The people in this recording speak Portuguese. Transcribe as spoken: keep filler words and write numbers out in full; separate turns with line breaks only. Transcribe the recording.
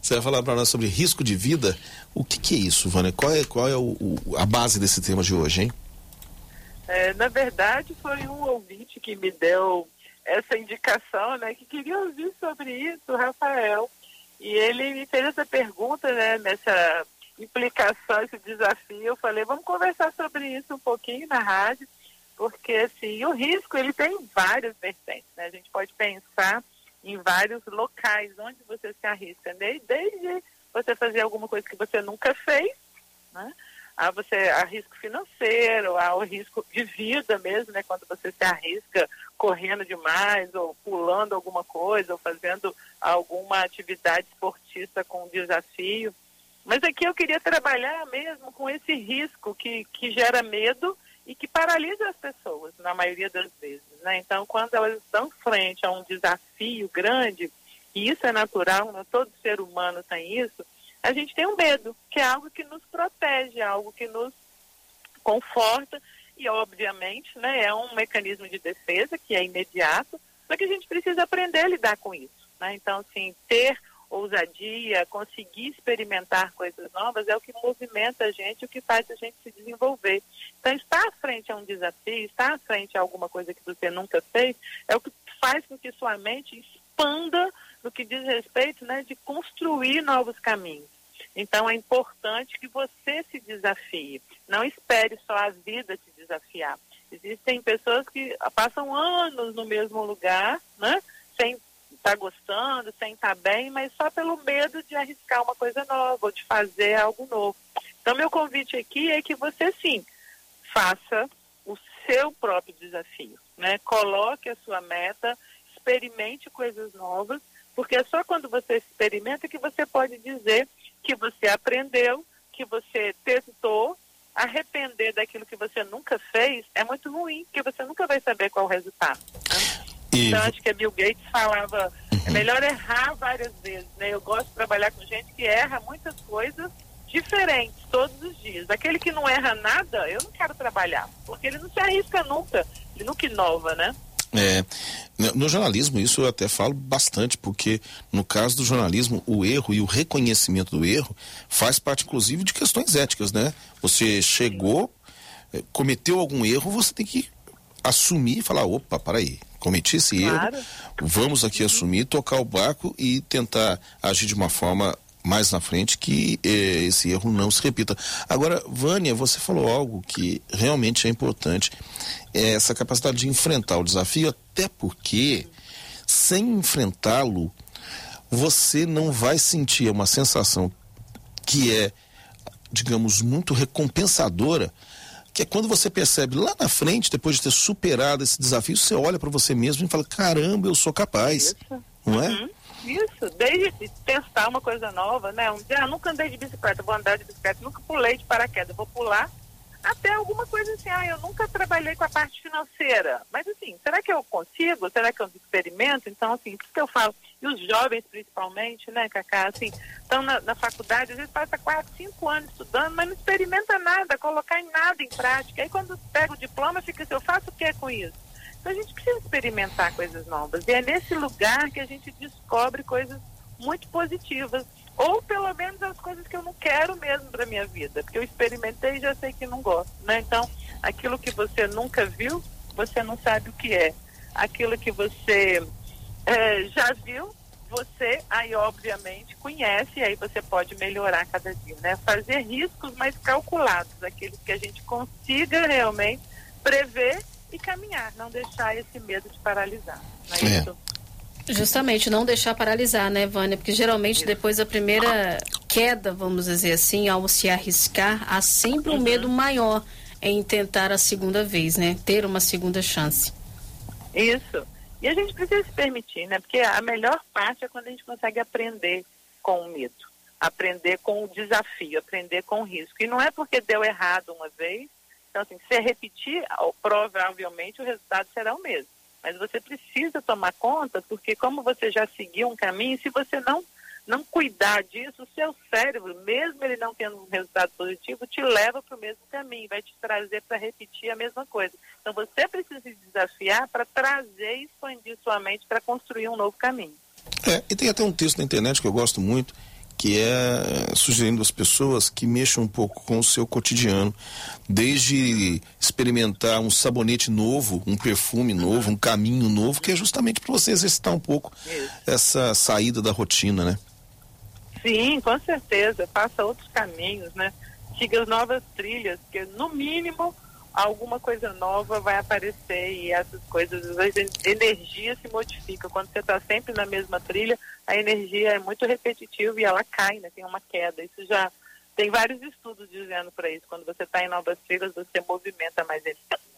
Você vai falar para nós sobre risco de vida. O que, que é isso, Vânia? Qual é, qual é o, o, a base desse tema de hoje, hein?
É, na verdade, foi um ouvinte que me deu essa indicação, né, que queria ouvir sobre isso, o Rafael. E ele me fez essa pergunta, né, nessa implicação, esse desafio. Eu falei, vamos conversar sobre isso um pouquinho na rádio, porque, assim, o risco, ele tem várias vertentes, né? A gente pode pensar em vários locais onde você se arrisca, né? Desde você fazer alguma coisa que você nunca fez, né? A você, a risco financeiro, ao risco de vida mesmo, né? Quando você se arrisca correndo demais, ou pulando alguma coisa, ou fazendo alguma atividade esportista com desafio. Mas aqui eu queria trabalhar mesmo com esse risco que, que gera medo e que paralisa as pessoas, na maioria das vezes, né? Então, quando elas estão frente a um desafio grande, e isso é natural, né? Todo ser humano tem isso, a gente tem um medo, que é algo que nos protege, algo que nos conforta e, obviamente, né, é um mecanismo de defesa que é imediato, só que a gente precisa aprender a lidar com isso, né? Então, assim, ter ousadia, conseguir experimentar coisas novas é o que movimenta a gente, o que faz a gente se desenvolver. Então, estar à frente a um desafio, estar à frente a alguma coisa que você nunca fez, é o que faz com que sua mente expanda no que diz respeito, né, de construir novos caminhos. Então, é importante que você se desafie. Não espere só a vida te desafiar. Existem pessoas que passam anos no mesmo lugar, né, sem estar gostando, sem estar bem, mas só pelo medo de arriscar uma coisa nova ou de fazer algo novo. Então, meu convite aqui é que você, sim, faça o seu próprio desafio, né? Coloque a sua meta, experimente coisas novas, porque é só quando você experimenta que você pode dizer que você aprendeu, que você testou. Arrepender daquilo que você nunca fez é muito ruim, porque você nunca vai saber qual o resultado, né? E... Então, acho que a Bill Gates falava, uhum. é melhor errar várias vezes, né? Eu gosto de trabalhar com gente que erra muitas coisas diferentes todos os dias. Aquele que não erra nada, eu não quero trabalhar, porque ele não se arrisca nunca, ele nunca inova, né?
É, no jornalismo isso eu até falo bastante, porque no caso do jornalismo o erro e o reconhecimento do erro faz parte inclusive de questões éticas, né? Você chegou, cometeu algum erro, você tem que assumir e falar, opa, peraí, cometi esse
claro.
erro, vamos aqui uhum. assumir, tocar o barco e tentar agir de uma forma mais na frente que eh, esse erro não se repita. Agora, Vânia, você falou algo que realmente é importante, é essa capacidade de enfrentar o desafio, até porque sem enfrentá-lo você não vai sentir uma sensação que é, digamos, muito recompensadora, que é quando você percebe lá na frente, depois de ter superado esse desafio, você olha para você mesmo e fala, caramba, eu sou capaz.
Isso.
Não é?
Uhum. Isso, desde testar uma coisa nova, né? Um dia, ah, nunca andei de bicicleta, vou andar de bicicleta, nunca pulei de paraquedas, vou pular, até alguma coisa assim, ah, eu nunca trabalhei com a parte financeira, mas assim, será que eu consigo? Será que eu experimento? Então, assim, por isso que eu falo, e os jovens principalmente, né, Cacá, assim, estão na, na faculdade, às vezes passa quatro, cinco anos estudando, mas não experimenta nada, colocar em nada em prática, aí quando pega o diploma, fica assim, eu faço o que com isso? Então, a gente precisa experimentar coisas novas. E é nesse lugar que a gente descobre coisas muito positivas. Ou, pelo menos, as coisas que eu não quero mesmo para minha vida. Porque eu experimentei e já sei que não gosto, né? Então, aquilo que você nunca viu, você não sabe o que é. Aquilo que você é, já viu, você, aí, obviamente, conhece. E aí você pode melhorar cada dia, né? Fazer riscos mais calculados. Aqueles que a gente consiga realmente prever e caminhar, não deixar esse medo de paralisar. Não é
É.
isso?
Justamente, não deixar paralisar, né, Vânia? Porque geralmente isso. Depois da primeira queda, vamos dizer assim, ao se arriscar, há sempre um uhum. medo maior em tentar a segunda vez, né? Ter uma segunda chance.
Isso. E a gente precisa se permitir, né? Porque a melhor parte é quando a gente consegue aprender com o medo, aprender com o desafio, aprender com o risco. E não é porque deu errado uma vez. Então, assim, se repetir, provavelmente o resultado será o mesmo. Mas você precisa tomar conta, porque como você já seguiu um caminho, se você não, não cuidar disso, o seu cérebro, mesmo ele não tendo um resultado positivo, te leva para o mesmo caminho, vai te trazer para repetir a mesma coisa. Então, você precisa se desafiar para trazer e expandir sua mente para construir um novo caminho.
É, e tem até um texto na internet que eu gosto muito, que é sugerindo às pessoas que mexam um pouco com o seu cotidiano, desde experimentar um sabonete novo, um perfume novo, um caminho novo, que é justamente para você exercitar um pouco Isso. essa saída da rotina, né?
Sim, com certeza, faça outros caminhos, né? Siga as novas trilhas, que no mínimo alguma coisa nova vai aparecer e essas coisas, a energia se modifica. Quando você está sempre na mesma trilha, a energia é muito repetitiva e ela cai, né? Tem uma queda. Isso já tem vários estudos dizendo para isso. Quando você está em novas trilhas, você movimenta mais energia.